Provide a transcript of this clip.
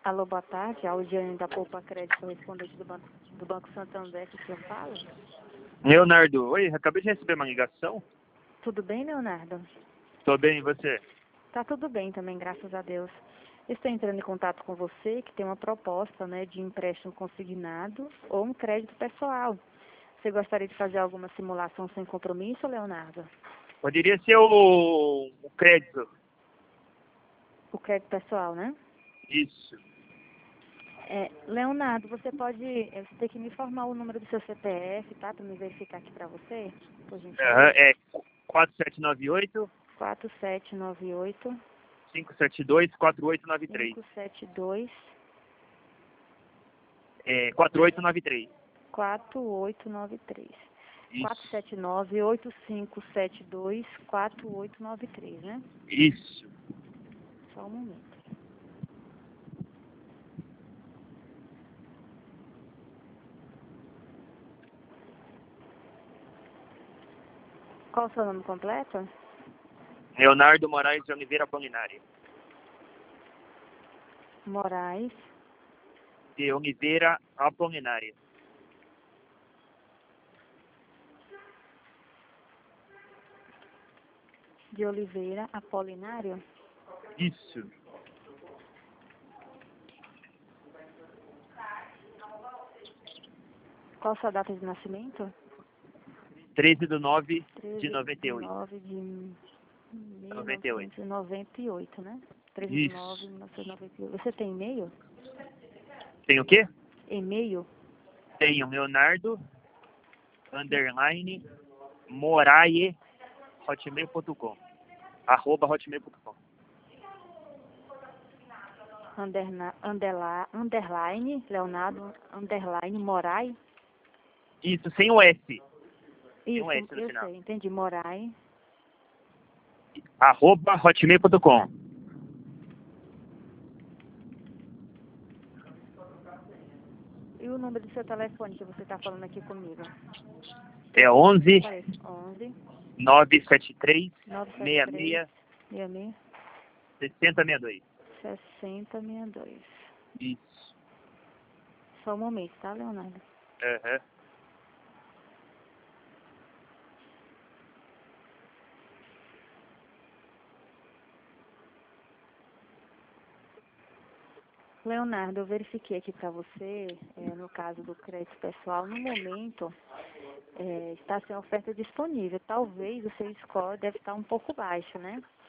Alô, boa tarde. A Audiane da Poupa Crédito, correspondente do Banco Santander, que o senhor fala? Leonardo, oi, acabei de receber uma ligação. Tudo bem, Leonardo? Tô bem, e você? Tá tudo bem também, graças a Deus. Estou entrando em contato com você, que tem uma proposta, né, de empréstimo consignado ou um crédito pessoal. Você gostaria de fazer alguma simulação sem compromisso, Leonardo? Poderia ser o crédito. O crédito pessoal, né? Isso. Leonardo, você tem que me informar o número do seu CPF, tá? Para me verificar aqui para você, por gentileza. É 4798 4798 572 4893. 572 4893. 4893. Isso. 479-8572-4893, né? Isso. Só um momento. Qual o seu nome completo? Leonardo Moraes de Oliveira Apolinari. Moraes De Oliveira Apolinari. de Oliveira Apolinário. Isso. Qual a sua data de nascimento? 13/9 13 de de 98. 9 de 98. 1998, né? 13 de 9 de Isso. 1998. Você tem e-mail? Tem o quê? E-mail? Tenho Leonardo Moraes hotmail.com @hotmail.com. Underline, Leonardo, underline, Moraes. Isso, sem o S. Tem Isso, um S no eu final. sei, entendi, Moraes. @hotmail.com. E o número do seu telefone que você está falando aqui comigo? É 11 Qual é esse? 11 973 973 66 66 6062. 6062. Isso. Só um momento, tá, Leonardo? Aham. Leonardo, eu verifiquei aqui para você, no caso do crédito pessoal, no momento está sem oferta disponível. Talvez o seu score deve estar um pouco baixo, né?